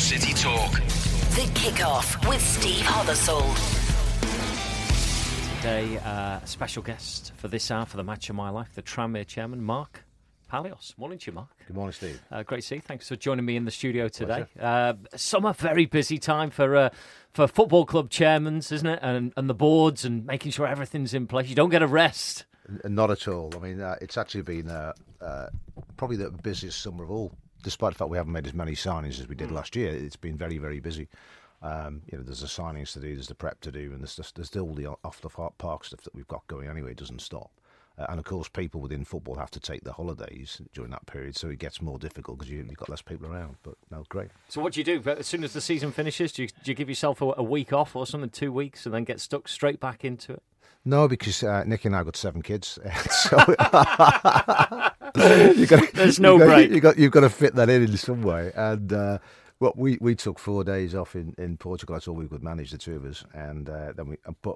City Talk. The Kickoff with Steve Hothersold. Today, a special guest for this hour for the Match of My Life, the Tranmere chairman, Mark Palios. Morning to you, Mark. Good morning, Steve. Great to see you. Thanks for joining me in the studio today. Summer, very busy time for football club chairmen, isn't it? And the boards and making sure everything's in place. You don't get a rest. Not at all. I mean, it's actually been probably the busiest summer of all. Despite the fact we haven't made as many signings as we did last year, it's been very, very busy. There's the signings to do, there's the prep to do, and there's still the off-the-park stuff that we've got going anyway. It doesn't stop. And, of course, people within football have to take the holidays during that period, so it gets more difficult because you've got less people around. But, no, great. So what do you do? As soon as the season finishes, do you give yourself a week off or something, 2 weeks, and then get stuck straight back into it? No, because Nicky and I got 7 kids, so there's no break. You've got to fit that in some way. And we took 4 days off in Portugal. That's all we could manage, the two of us. And then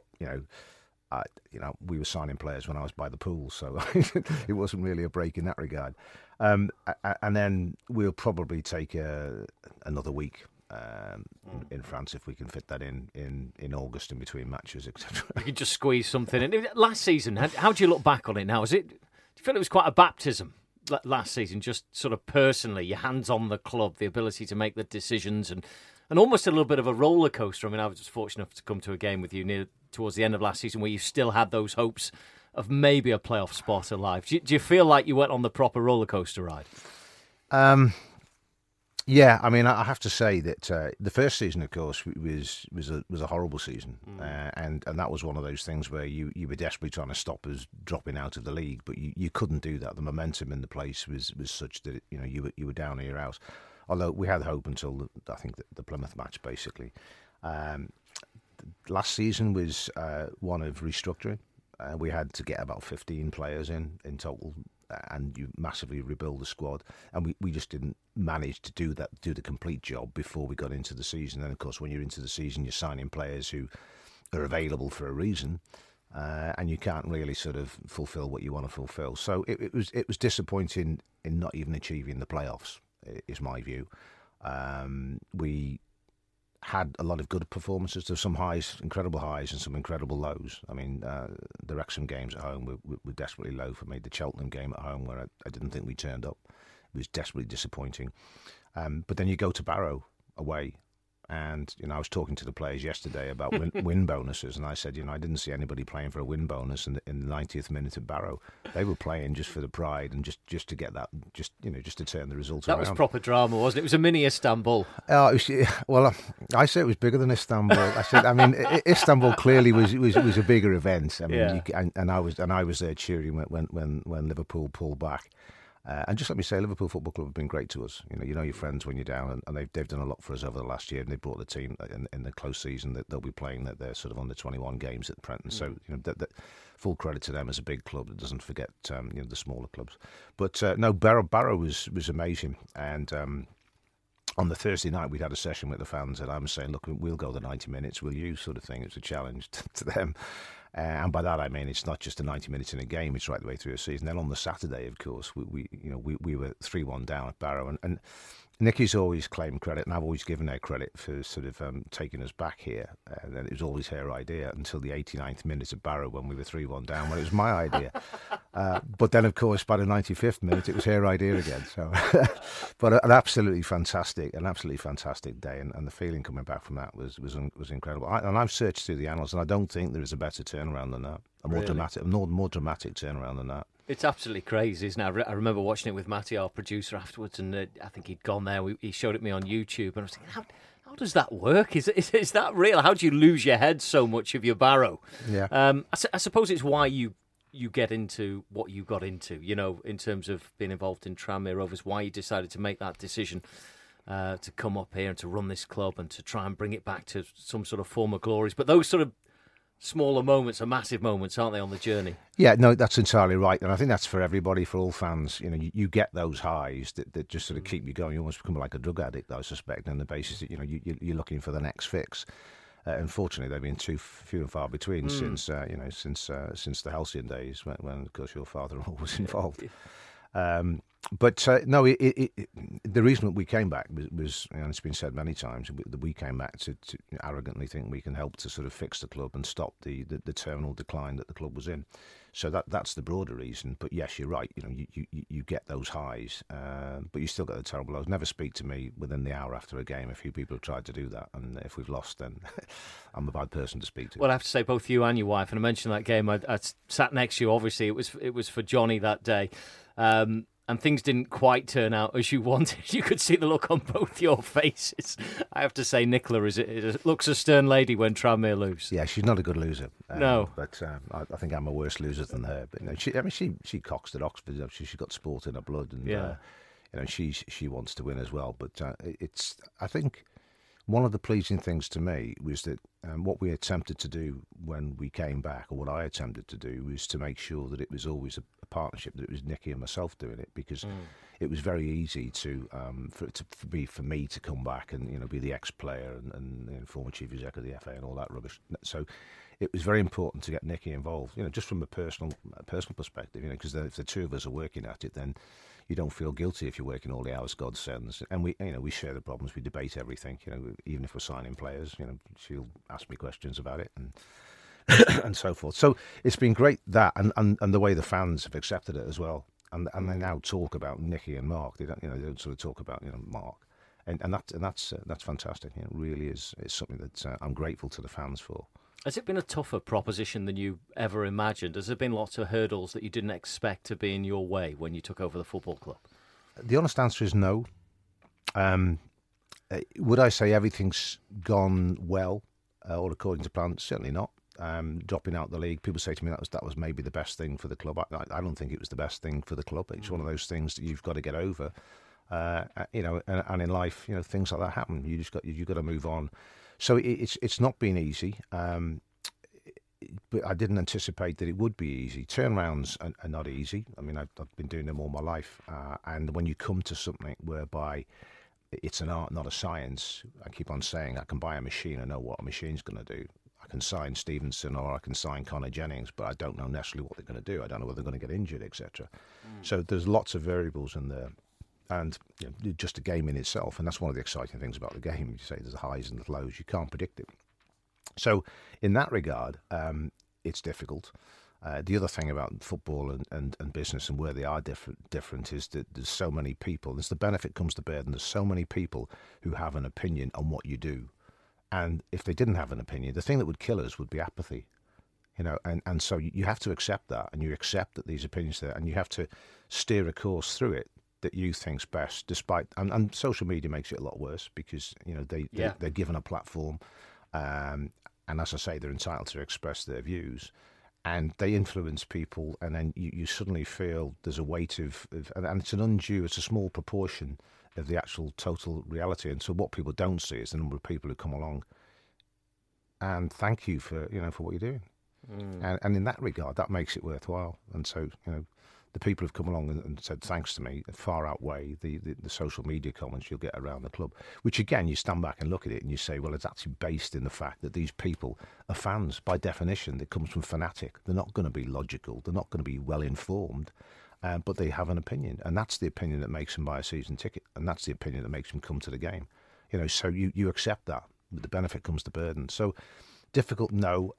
we were signing players when I was by the pool, so it wasn't really a break in that regard. And then we'll probably take another week. In France, if we can fit that in August in between matches, etc. You can just squeeze something in. Last season, how do you look back on it now? Do you feel it was quite a baptism last season, just sort of personally, your hands on the club, the ability to make the decisions, and almost a little bit of a roller coaster? I mean, I was just fortunate enough to come to a game with you towards the end of last season where you still had those hopes of maybe a playoff spot alive. Do you feel like you went on the proper roller coaster ride? Yeah, I mean, I have to say that the first season, of course, was a horrible season, and that was one of those things where you were desperately trying to stop us dropping out of the league, but you couldn't do that. The momentum in the place was such that you were down at your house. Although we had hope until I think the Plymouth match, basically. Last season was one of restructuring. We had to get about 15 players in total. And you massively rebuild the squad, and we just didn't manage to do the complete job before we got into the season. And of course, when you're into the season, you're signing players who are available for a reason, and you can't really sort of fulfil what you want to fulfil. So it was disappointing in not even achieving the playoffs, is my view. We had a lot of good performances. There's some highs, incredible highs, and some incredible lows. I mean, the Wrexham games at home were desperately low for me. The Cheltenham game at home, where I didn't think we turned up, was desperately disappointing. But then you go to Barrow away, and I was talking to the players yesterday about win bonuses, and I said, I didn't see anybody playing for a win bonus in the 90th minute at Barrow. They were playing just for the pride and just to get that, just to turn the result around. That was proper drama, wasn't it? It was a mini Istanbul. I say it was bigger than Istanbul. Istanbul clearly was a bigger event. I mean, and I was there cheering when Liverpool pulled back. And just let me say, Liverpool Football Club have been great to us. You know your friends when you're down, and they've done a lot for us over the last year. And they brought the team in the close season that they'll be playing they're sort of under 21 games at Prenton. So that full credit to them as a big club that doesn't forget the smaller clubs. But no, Barrow was amazing. And on the Thursday night, we'd had a session with the fans, and I was saying, look, we'll go the 90 minutes, will you, sort of thing. It's a challenge to them. And by that I mean it's not just the 90 minutes in a game; it's right the way through a season. Then on the Saturday, of course, we were 3-1 down at Barrow, and Nicky's always claimed credit, and I've always given her credit for sort of taking us back here. And it was always her idea until the 89th minute at Barrow when we were 3-1 down, when it was my idea. But then, of course, by the 95th minute, it was her idea again. So, but an absolutely fantastic day, and the feeling coming back from that was incredible. And I've searched through the annals, and I don't think there is a better turnaround than that, a more dramatic turnaround than that. It's absolutely crazy, isn't it? I remember watching it with Matty, our producer, afterwards, and I think he'd gone there. He showed it me on YouTube, and I was thinking, how does that work? Is that real? How do you lose your head so much of your Barrow? Yeah. I suppose it's why you get into what you got into, in terms of being involved in Tranmere Rovers, why you decided to make that decision to come up here and to run this club and to try and bring it back to some sort of former glories. But those sort of smaller moments are massive moments, aren't they, on the journey? Yeah, no, that's entirely right. And I think that's for everybody, for all fans. You get those highs that just sort of keep you going. You almost become like a drug addict, I suspect, on the basis that, you're looking for the next fix. Unfortunately, they've been too few and far between since the halcyon days when, of course, your father was involved. But no, the reason we came back was, and it's been said many times, that we came back to arrogantly think we can help to sort of fix the club and stop the terminal decline that the club was in. So that's the broader reason. But yes, you're right. You get those highs, but you still get the terrible lows. Never speak to me within the hour after a game. A few people have tried to do that, and if we've lost, then I'm a bad person to speak to. Well, I have to say, both you and your wife, and I mentioned that game. I sat next to you. Obviously, it was for Johnny that day. And things didn't quite turn out as you wanted. You could see the look on both your faces. I have to say, Nicola looks a stern lady when Tranmere lose. Yeah, she's not a good loser. No, but I think I'm a worse loser than her. But she coxed at Oxford. She got sport in her blood, and she wants to win as well. But I think one of the pleasing things to me was that what we attempted to do when we came back, or what I attempted to do, was to make sure that it was always a partnership, that it was Nicky and myself doing it, because it was very easy for me to come back and be the ex-player and former chief exec of the FA and all that rubbish. So it was very important to get Nicky involved, just from a personal perspective, because if the two of us are working at it, then you don't feel guilty if you're working all the hours God sends. And we share the problems, we debate everything. Even if we're signing players, she'll ask me questions about it and and so forth. So it's been great that and the way the fans have accepted it as well. And they now talk about Nicky and Mark. They don't sort of talk about Mark. And that's fantastic. It really is. It's something that I'm grateful to the fans for. Has it been a tougher proposition than you ever imagined? Has there been lots of hurdles that you didn't expect to be in your way when you took over the football club? The honest answer is no. Would I say everything's gone well or according to plan? Certainly not. Dropping out the league, people say to me that was maybe the best thing for the club. I don't think it was the best thing for the club. It's one of those things that you've got to get over. And in life, things like that happen. You've got to move on. So it's not been easy, but I didn't anticipate that it would be easy. Turnarounds are not easy. I mean, I've been doing them all my life, and when you come to something whereby it's an art, not a science, I keep on saying I can buy a machine and know what a machine's going to do. I can sign Stevenson or I can sign Connor Jennings, but I don't know necessarily what they're going to do. I don't know whether they're going to get injured, etc. So there's lots of variables in there. And just a game in itself, and that's one of the exciting things about the game. You say there's the highs and the lows, you can't predict it. So in that regard, it's difficult. The other thing about football and business and where they are different is that there's so many people. As the benefit comes to bear, and there's so many people who have an opinion on what you do. And if they didn't have an opinion, the thing that would kill us would be apathy. And so you have to accept that, and you accept that these opinions are there, and you have to steer a course through it that you think's best, despite and social media makes it a lot worse because they're given a platform, and as I say, they're entitled to express their views, and they influence people, and then you suddenly feel there's a weight of and it's it's a small proportion of the actual total reality, and so what people don't see is the number of people who come along and thank you for what you're doing, and in that regard, that makes it worthwhile, and so the people who've come along and said thanks to me far outweigh the social media comments you'll get around the club, which again, you stand back and look at it and you say, well, it's actually based in the fact that these people are fans. By definition, it comes from fanatic. They're not going to be logical. They're not going to be well informed, but they have an opinion. And that's the opinion that makes them buy a season ticket. And that's the opinion that makes them come to the game. So you accept that, but the benefit comes to burden. So difficult, no.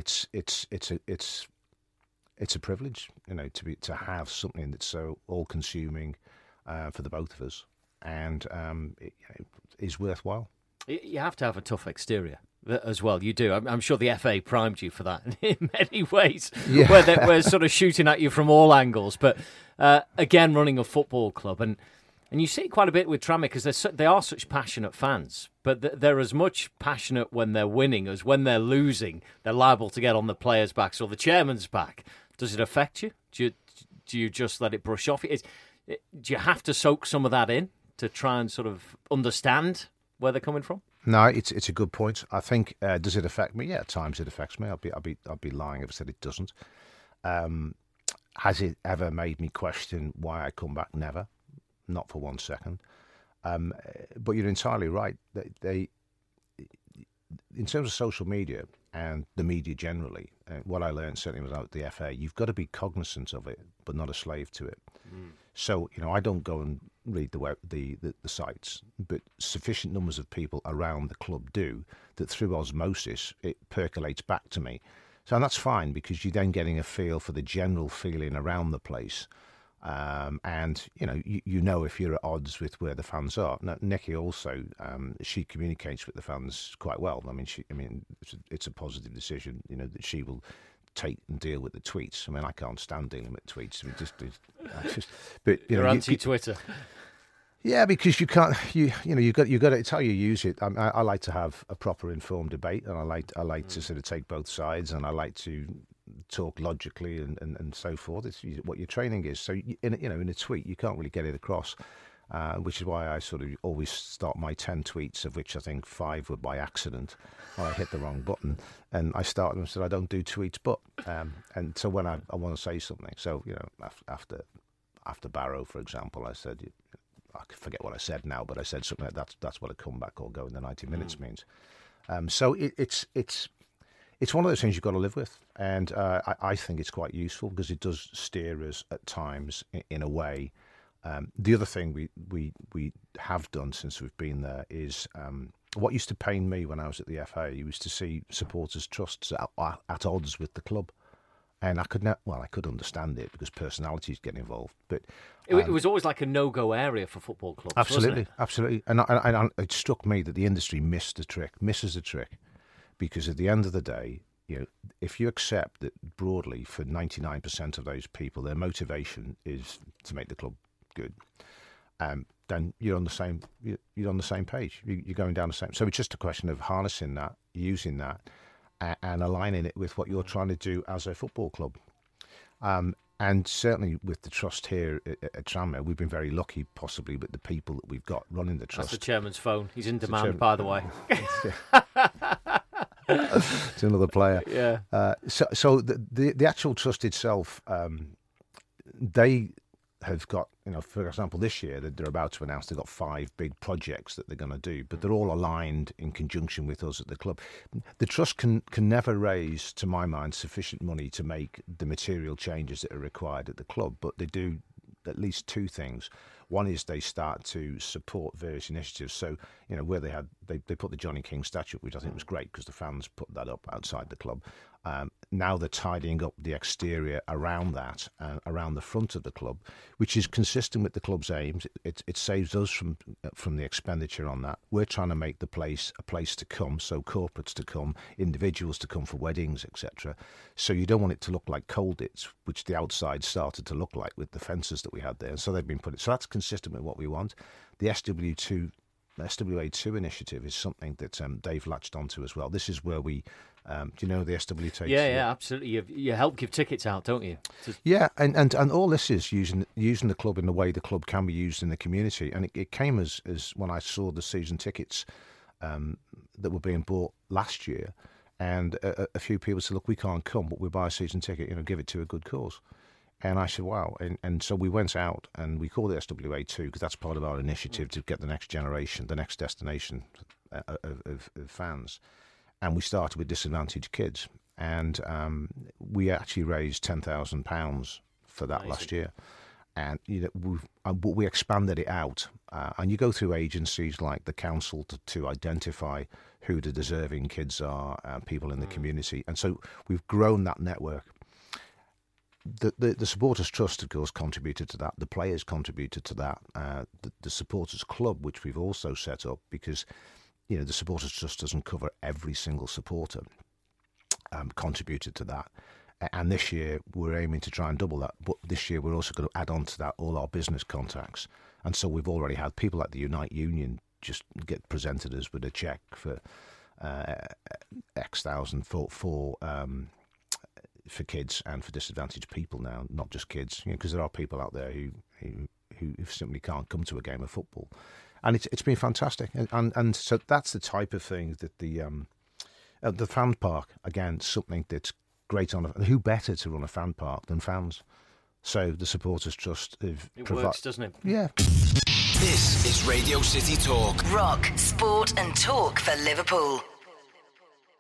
It's a privilege, to have something that's so all-consuming for the both of us, and it is worthwhile. You have to have a tough exterior as well. You do. I'm sure the FA primed you for that in many ways, where they're sort of shooting at you from all angles. But again, running a football club, and you see it quite a bit with Tranmere because they are such passionate fans, but they're as much passionate when they're winning as when they're losing. They're liable to get on the players' backs or the chairman's back. Does it affect you? Do you just let it brush off? Do you have to soak some of that in to try and sort of understand where they're coming from? No, it's a good point. I think does it affect me? Yeah, at times it affects me. I'd be lying if I said it doesn't. Has it ever made me question why I come back? Never, not for 1 second. But you're entirely right. They in terms of social media and the media generally, what I learned certainly was out at the FA, you've got to be cognizant of it, but not a slave to it. So, I don't go and read the sites, but sufficient numbers of people around the club do, that through osmosis it percolates back to me. So that's fine, because you're then getting a feel for the general feeling around the place. And if you're at odds with where the fans are. Now, Nikki also, she communicates with the fans quite well. It's a positive decision, that she will take and deal with the tweets. I can't stand dealing with tweets. But you're anti-Twitter. Yeah, because you can't. You've got to. It's how you use it. I like to have a proper informed debate, and I like to sort of take both sides, and I like to talk logically and so forth. It's what your training is. So in a tweet, you can't really get it across, which is why I sort of always start my 10 tweets, of which I think 5 were by accident, or I hit the wrong button, and I started and said I don't do tweets, but and so when I want to say something, so after Barrow, for example, I said, I forget what I said now, but I said something like that's what a comeback or go in the 90 minutes means. So it's one of those things you've got to live with, and I think it's quite useful, because it does steer us at times in a way. The other thing we have done since we've been there is what used to pain me when I was at the FA. You used to see supporters' trusts at odds with the club, and I could understand it, because personalities get involved. But it was always like a no-go area for football clubs. Absolutely, wasn't it? Absolutely, and it struck me that the industry misses the trick. Because at the end of the day, if you accept that broadly for 99% of those people, their motivation is to make the club good, then you're on the same. You're on the same page. You're going down the same. So it's just a question of harnessing that, using that, and aligning it with what you're trying to do as a football club. And certainly with the trust here at Tranmere, we've been very lucky, possibly, with the people that we've got running the trust. That's the chairman's phone. He's in demand, by the way. It's another player. Yeah. So the actual trust itself, they have got, for example, this year that they're about to announce they've got 5 big projects that they're going to do, but they're all aligned in conjunction with us at the club. The trust can never raise, to my mind, sufficient money to make the material changes that are required at the club, but they do at least 2 things. One is they start to support various initiatives. So, where they put the Johnny King statue, which I think was great, because the fans put that up outside the club. Now they're tidying up the exterior around that, around the front of the club, which is consistent with the club's aims. It saves us from the expenditure on that. We're trying to make the place a place to come, so corporates to come, individuals to come for weddings, etc. So you don't want it to look like Colditz, which the outside started to look like with the fences that we had there. And so they've been put. So that's consistent with what we want. The SWA2 initiative is something that Dave latched onto as well. This is where we, do you know the SWA2? Yeah, absolutely. You help give tickets out, don't you? Yeah, and all this is using the club in the way the club can be used in the community. And it came as when I saw the season tickets that were being bought last year, and a few people said, look, we can't come, but we'll buy a season ticket, give it to a good cause. And I said, wow. And so we went out and we called it SWA2, because that's part of our initiative to get the next generation, the next destination of fans. And we started with disadvantaged kids. And we actually raised £10,000 for that last year. And we expanded it out. And you go through agencies like the council to identify who the deserving kids are, people in the community. And so we've grown that network. The Supporters Trust, of course, contributed to that. The players contributed to that. The Supporters Club, which we've also set up, because the Supporters Trust doesn't cover every single supporter, contributed to that. And this year we're aiming to try and double that. But this year we're also going to add on to that all our business contacts. And so we've already had people like the Unite Union just get presented us with a cheque for X thousand for kids and for disadvantaged people now, not just kids, because there are people out there who simply can't come to a game of football, and it's been fantastic, and so that's the type of thing that the fan park, again, something that's great on. Who better to run a fan park than fans? So the Supporters Trust works, doesn't it? Yeah. This is Radio City Talk. Rock, sport and talk for Liverpool.